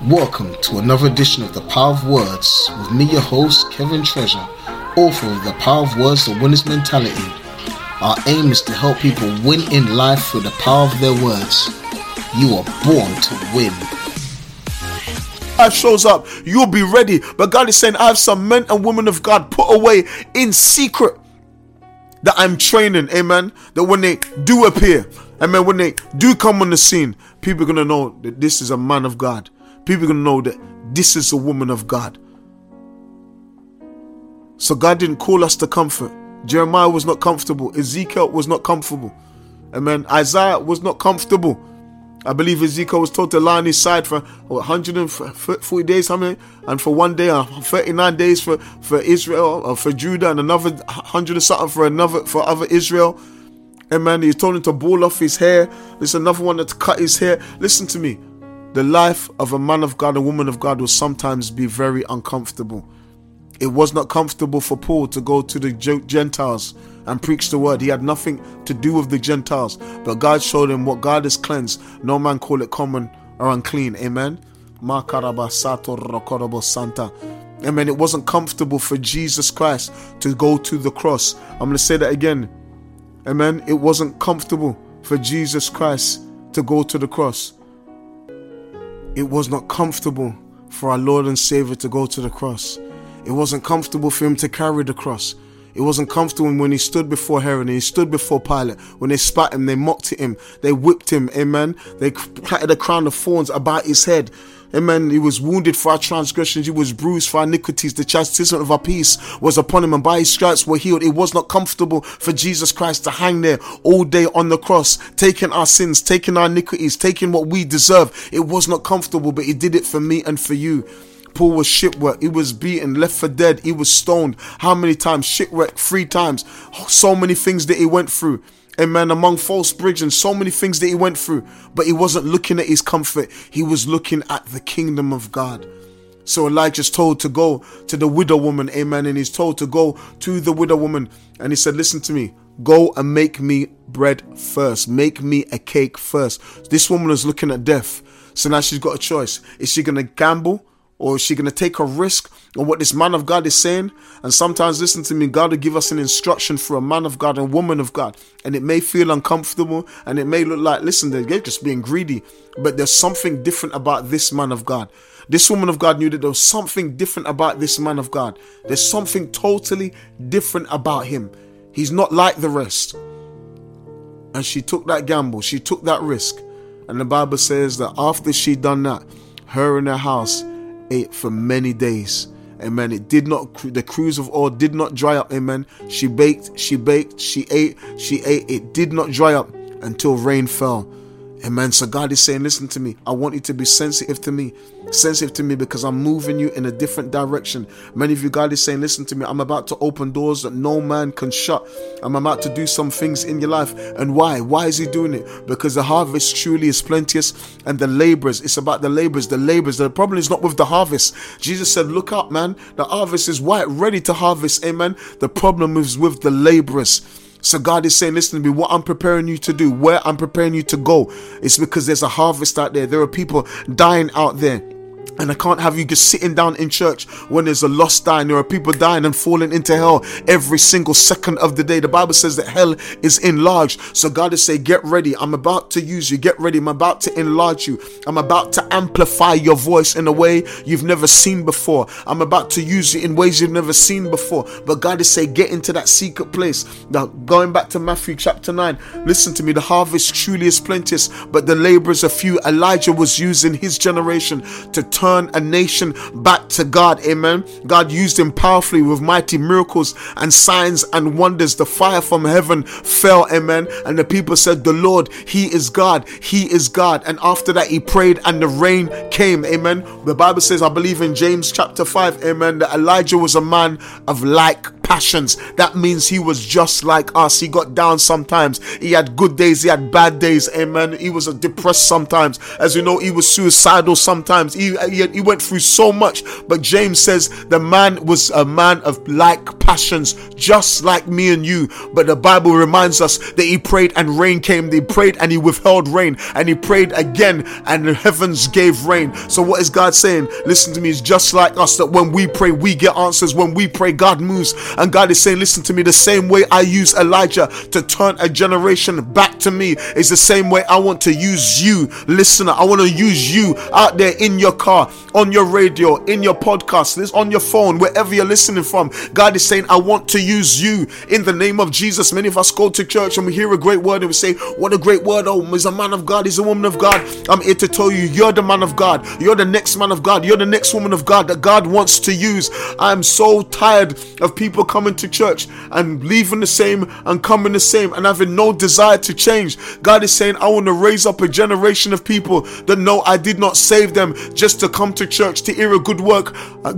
Welcome to another edition of The Power of Words with me, your host, Kevin Treasure, author of The Power of Words, The Winner's Mentality. Our aim is to help people win in life through the power of their words. You are born to win. God shows up, you'll be ready. But God is saying, I have some men and women of God put away in secret that I'm training, amen, that when they do appear, amen, when they do come on the scene, people are going to know that this is a man of God. People are going to know that this is a woman of God. So God didn't call us to comfort. Jeremiah was not comfortable. Ezekiel was not comfortable. Amen. Isaiah was not comfortable. I believe Ezekiel was told to lie on his side for 140 days, and for one day, 39 days for Israel, or for Judah, and another 100 or something for other Israel. Amen. He told him to ball off his hair. There's another one to cut his hair. Listen to me. The life of a man of God, a woman of God, will sometimes be very uncomfortable. It was not comfortable for Paul to go to the Gentiles and preach the word. He had nothing to do with the Gentiles, but God showed him what God has cleansed. No man call it common or unclean. Amen. Amen. It wasn't comfortable for Jesus Christ to go to the cross. I'm going to say that again. Amen. It wasn't comfortable for Jesus Christ to go to the cross. It was not comfortable for our Lord and Savior to go to the cross. It wasn't comfortable for him to carry the cross. It wasn't comfortable when he stood before Herod and he stood before Pilate. When they spat him, they mocked him, they whipped him, amen. They planted a crown of thorns about his head. Amen. He was wounded for our transgressions. He was bruised for our iniquities. The chastisement of our peace was upon him, and by his stripes we're healed. It was not comfortable for Jesus Christ to hang there all day on the cross, taking our sins, taking our iniquities, taking what we deserve. It was not comfortable, but he did it for me and for you. Paul was shipwrecked. He was beaten, left for dead. He was stoned. How many times? Shipwrecked 3 times. So many things that he went through. Amen. Among false bridge and so many things that he went through. But he wasn't looking at his comfort. He was looking at the kingdom of God. So Elijah's told to go to the widow woman. Amen. And he's told to go to the widow woman. And he said, listen to me. Go and make me bread first. Make me a cake first. This woman is looking at death. So now she's got a choice. Is she going to gamble? Or is she going to take a risk on what this man of God is saying? And sometimes, listen to me, God will give us an instruction for a man of God and woman of God. And it may feel uncomfortable and it may look like, listen, they're just being greedy. But there's something different about this man of God. This woman of God knew that there was something different about this man of God. There's something totally different about him. He's not like the rest. And she took that gamble. She took that risk. And the Bible says that after she done that, her and her house ate for many days. Amen. It did not, the cruse of oil did not dry up. Amen. She baked, she ate. It did not dry up until rain fell. Amen. So God is saying, listen to me. I want you to be sensitive to me. Sensitive to me because I'm moving you in a different direction. Many of you, God is saying, listen to me. I'm about to open doors that no man can shut. I'm about to do some things in your life. And why? Why is he doing it? Because the harvest truly is plenteous and the laborers. It's about the laborers. The problem is not with the harvest. Jesus said, look up, man. The harvest is white, ready to harvest. Amen. The problem is with the laborers. So God is saying, listen to me, what I'm preparing you to do, where I'm preparing you to go, it's because there's a harvest out there. There are people dying out there. And I can't have you just sitting down in church when there's a lost dying. There are people dying and falling into hell every single second of the day. The Bible says that hell is enlarged. So God is saying, get ready. I'm about to use you. Get ready. I'm about to enlarge you. I'm about to amplify your voice in a way you've never seen before. I'm about to use you in ways you've never seen before. But God is saying, get into that secret place. Now, going back to Matthew chapter 9, listen to me. The harvest truly is plenteous, but the laborers are few. Elijah was using his generation to turn a nation back to God. Amen. God used him powerfully with mighty miracles and signs and wonders. The fire from heaven fell. Amen. And the people said, the Lord, he is God. He is God. And after that he prayed and the rain came. Amen. The Bible says, I believe in James chapter 5, amen, that Elijah was a man of like passions. That means he was just like us. He got down sometimes. He had good days, he had bad days. Amen. He was depressed sometimes. As you know, he was suicidal sometimes. He went through so much. But James says the man was a man of like passions, just like me and you. But the Bible reminds us that he prayed and rain came. He prayed and he withheld rain, and he prayed again and the heavens gave rain. So what is God saying? Listen to me, it's just like us, that when we pray we get answers. When we pray, God moves. And God is saying, listen to me, the same way I use Elijah to turn a generation back to me is the same way I want to use you, listener. I want to use you out there in your car, on your radio, in your podcast, on your phone, wherever you're listening from. God is saying, I want to use you in the name of Jesus. Many of us go to church and we hear a great word and we say, what a great word. Oh, he's a man of God, he's a woman of God. I'm here to tell you, you're the man of God. You're the next man of God. You're the next woman of God that God wants to use. I'm so tired of people coming to church and leaving the same and coming the same and having no desire to change. God is saying, I want to raise up a generation of people that know I did not save them just to come to church to hear a good word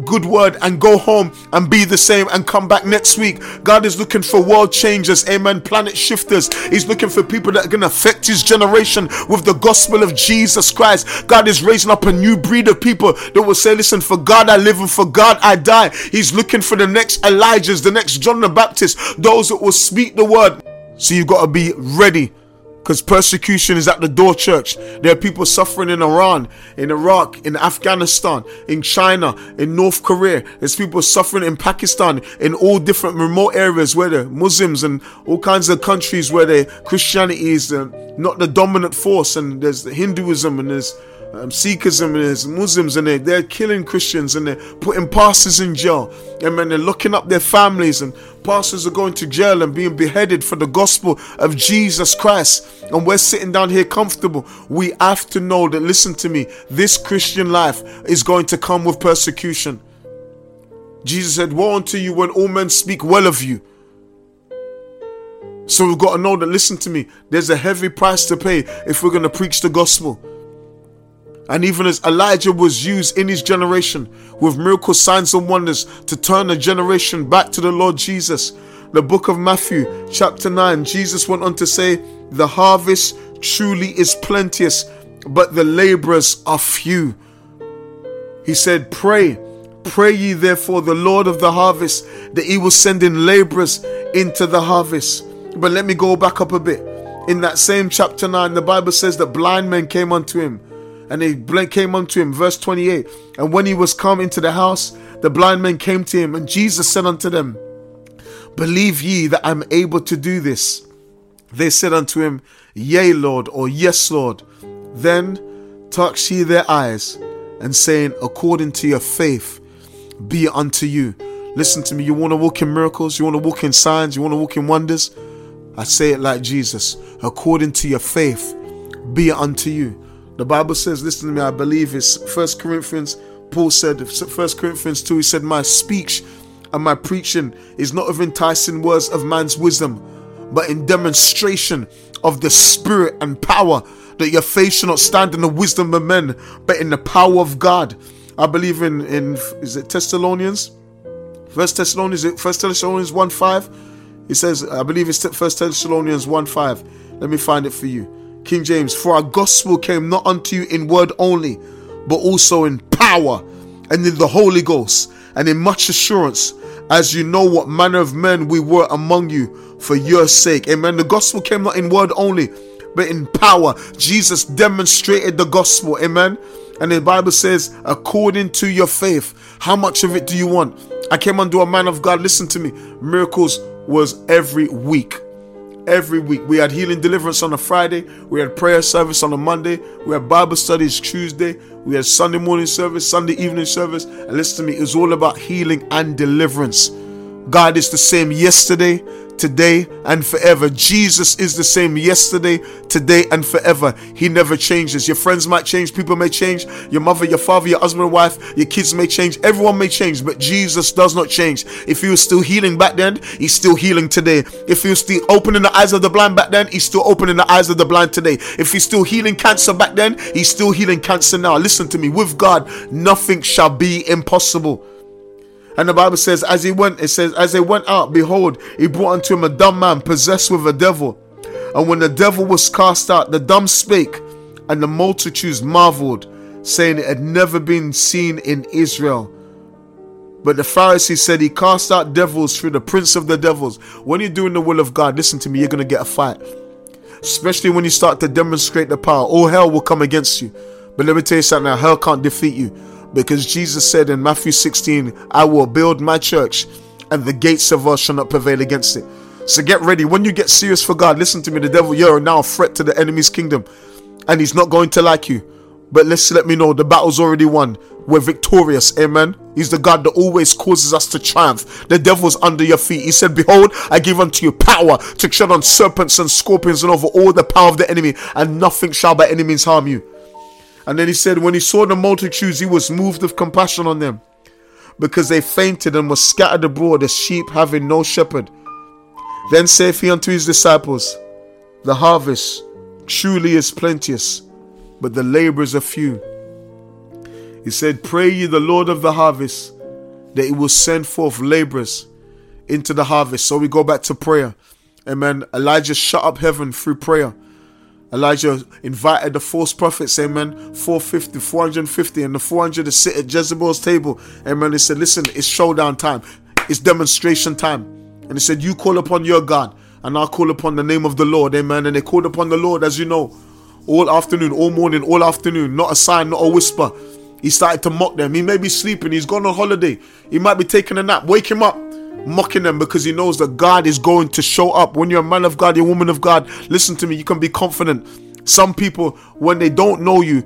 and go home and be the same and come back next week. God is looking for world changers, amen, planet shifters. He's looking for people that are going to affect his generation with the gospel of Jesus Christ. God is raising up a new breed of people that will say, listen, for God I live and for God I die. He's looking for the next Elijahs, the next John the Baptist, those that will speak the word. So you've got to be ready, because persecution is at the door, church. There are people suffering in Iran, in Iraq, in Afghanistan, in China, in North Korea. There's people suffering in Pakistan, in all different remote areas where the Muslims and all kinds of countries where the Christianity is not the dominant force. And there's Hinduism and there's Sikhism and there's Muslims, and they're killing Christians and they're putting pastors in jail. And then they're locking up their families, and pastors are going to jail and being beheaded for the gospel of Jesus Christ. And we're sitting down here comfortable. We have to know that, listen to me, this Christian life is going to come with persecution. Jesus said, woe unto you when all men speak well of you. So we've got to know that, listen to me, there's a heavy price to pay if we're going to preach the gospel. And even as Elijah was used in his generation with miracles, signs and wonders to turn a generation back to the Lord Jesus, the book of Matthew chapter 9, Jesus went on to say, the harvest truly is plenteous, but the laborers are few. He said, pray ye therefore the Lord of the harvest, that he will send in laborers into the harvest. But let me go back up a bit. In that same chapter 9, the Bible says that blind men came unto him. And they came unto him, verse 28. And when he was come into the house, the blind men came to him, and Jesus said unto them, believe ye that I am able to do this? They said unto him, yea, Lord, or yes, Lord. Then touched he their eyes, and saying, according to your faith, be it unto you. Listen to me, you want to walk in miracles, you want to walk in signs, you want to walk in wonders? I say it like Jesus, according to your faith, be it unto you. The Bible says, listen to me, I believe it's 1 Corinthians, Paul said, 1 Corinthians 2, he said, my speech and my preaching is not of enticing words of man's wisdom, but in demonstration of the Spirit and power, that your faith shall not stand in the wisdom of men, but in the power of God. I believe in is it Thessalonians? 1 Thessalonians 1:5? It says, I believe it's 1 Thessalonians 1:5. Let me find it for you. King James, for our gospel came not unto you in word only, but also in power and in the Holy Ghost and in much assurance, as you know what manner of men we were among you for your sake. Amen. The gospel came not in word only, but in power. Jesus demonstrated the gospel. Amen. And the Bible says, according to your faith. How much of it do you want? I came under a man of God. Listen to me. Miracles was every week. Every week. We had healing deliverance on a Friday. We had prayer service on a Monday. We had Bible studies Tuesday. We had Sunday morning service, Sunday evening service. And listen to me, it was all about healing and deliverance. God is the same yesterday, today, and forever. Jesus is the same yesterday, today, and forever. He never changes. Your friends might change, people may change, your mother, your father, your husband, wife, your kids may change, everyone may change, but Jesus does not change. If he was still healing back then, he's still healing today. If he was still opening the eyes of the blind back then, he's still opening the eyes of the blind today. If he's still healing cancer back then, he's still healing cancer now. Listen to me, with God, nothing shall be impossible. And the Bible says, as they went out, behold, he brought unto him a dumb man possessed with a devil. And when the devil was cast out, the dumb spake, and the multitudes marveled, saying it had never been seen in Israel. But the Pharisees said, he cast out devils through the prince of the devils. When you're doing the will of God, listen to me, you're going to get a fight. Especially when you start to demonstrate the power. All hell will come against you. But let me tell you something now, hell can't defeat you. Because Jesus said in Matthew 16, I will build my church, and the gates of hell shall not prevail against it. So get ready. When you get serious for God, listen to me, the devil, you're now a threat to the enemy's kingdom. And he's not going to like you. But let me know, the battle's already won. We're victorious, amen. He's the God that always causes us to triumph. The devil's under your feet. He said, behold, I give unto you power to tread on serpents and scorpions and over all the power of the enemy, and nothing shall by any means harm you. And then he said, when he saw the multitudes, he was moved with compassion on them, because they fainted and were scattered abroad as sheep having no shepherd. Then saith he unto his disciples, the harvest truly is plenteous, but the laborers are few. He said, pray ye the Lord of the harvest, that he will send forth laborers into the harvest. So we go back to prayer. Amen. Elijah shut up heaven through prayer. Elijah invited the false prophets, amen, 450, and the 400 to sit at Jezebel's table. Amen. He said, listen, it's showdown time. It's demonstration time. And he said, you call upon your God, and I'll call upon the name of the Lord. Amen. And they called upon the Lord, as you know, all afternoon, all morning, all afternoon. Not a sign, not a whisper. He started to mock them. He may be sleeping. He's gone on holiday. He might be taking a nap. Wake him up. Mocking them because he knows that God is going to show up. When you're a man of God, you're a woman of God, listen to me, you can be confident. Some people, when they don't know you,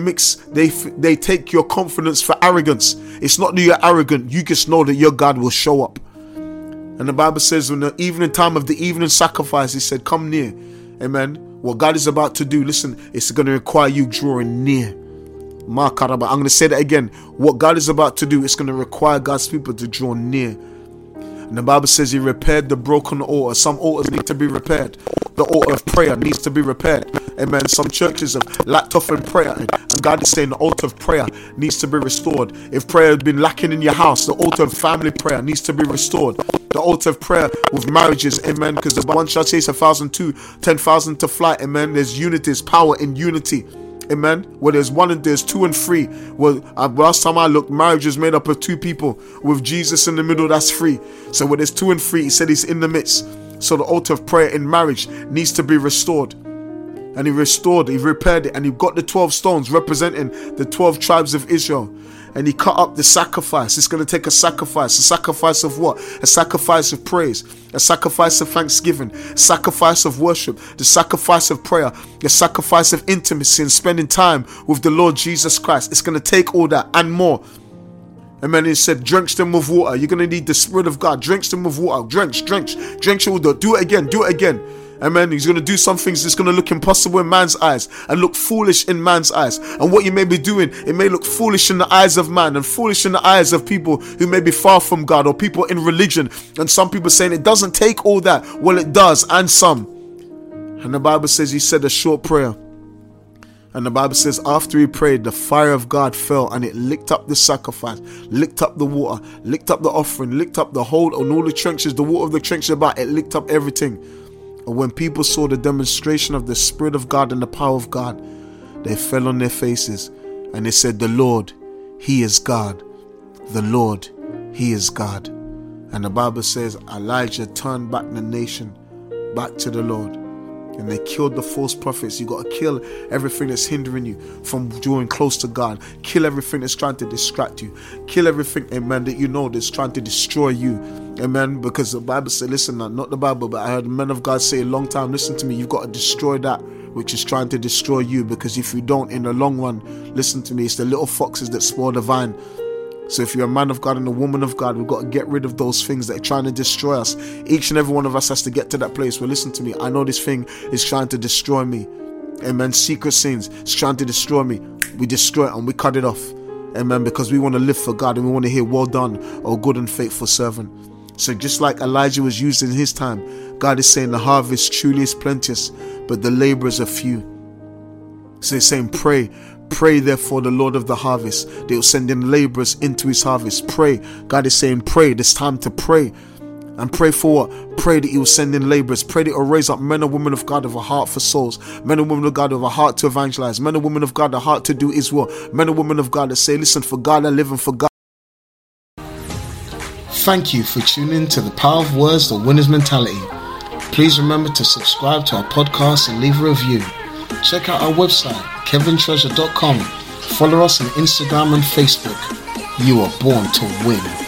they take your confidence for arrogance. It's not that you're arrogant, you just know that your God will show up. And the Bible says in the evening time of the evening sacrifice, he said, come near. Amen. What God is about to do, listen, it's going to require you drawing near. I'm going to say that again. What God is about to do, it's going to require God's people to draw near. And the Bible says he repaired the broken altar. Some altars need to be repaired. The altar of prayer needs to be repaired. Amen. Some churches have lacked off in prayer. And God is saying the altar of prayer needs to be restored. If prayer has been lacking in your house, the altar of family prayer needs to be restored. The altar of prayer with marriages. Amen. Because the one shall chase 1,000 to 10,000 to flight. Amen. There's unity. There's power in unity. Amen. Where there's one and there's two and three. Well, last time I looked, marriage is made up of two people. With Jesus in the middle, that's three. So where there's two and three, he said he's in the midst. So the altar of prayer in marriage needs to be restored. And he repaired it, and he got the 12 stones representing the 12 tribes of Israel. And he cut up the sacrifice. It's going to take a sacrifice. A sacrifice of what? A sacrifice of praise. A sacrifice of thanksgiving. A sacrifice of worship. The sacrifice of prayer. The sacrifice of intimacy and spending time with the Lord Jesus Christ. It's going to take all that and more. And then he said, drench them with water. You're going to need the Spirit of God. Drench them with water. Drench it with water. Do it again. Amen. He's going to do some things that's going to look impossible in man's eyes and look foolish in man's eyes. And what you may be doing, it may look foolish in the eyes of man and foolish in the eyes of people who may be far from God or people in religion. And some people saying it doesn't take all that. Well, it does, and some. And the Bible says he said a short prayer. And the Bible says after he prayed, the fire of God fell and it licked up the sacrifice, licked up the water, licked up the offering, licked up the whole and all the trenches, the water of the trenches about, it licked up everything. And when people saw the demonstration of the Spirit of God and the power of God, they fell on their faces and they said, the Lord, He is God. The Lord, He is God. And the Bible says Elijah turned back the nation back to the Lord. And they killed the false prophets. You got to kill everything that's hindering you from drawing close to God. Kill everything that's trying to distract you. Kill everything, amen, that you know that's trying to destroy you. Amen. Because the Bible said, listen, not the Bible, but I heard men of God say a long time, listen to me, you've got to destroy that which is trying to destroy you. Because if you don't, in the long run, listen to me, it's the little foxes that spoil the vine. So if you're a man of God and a woman of God, we've got to get rid of those things that are trying to destroy us. Each and every one of us has to get to that place where, listen to me, I know this thing is trying to destroy me. Amen. Secret sins, it's trying to destroy me. We destroy it and we cut it off. Amen. Because we want to live for God and we want to hear, well done, O good and faithful servant. So just like Elijah was used in his time, God is saying the harvest truly is plenteous, but the laborers are few. So he's saying pray Pray therefore the Lord of the harvest, they will send in laborers into his harvest. Pray. God is saying pray. It's time to pray. And pray for what? Pray that he will send in laborers. Pray that he will raise up men and women of God with a heart for souls. Men and women of God with a heart to evangelize. Men and women of God, a heart to do his will. Men and women of God that say, listen, for God I live and for God. Thank you for tuning to the Power of Words, the Winner's Mentality. Please remember to subscribe to our podcast and leave a review. Check out our website, kevintreasure.com. Follow us on Instagram and Facebook. You are born to win.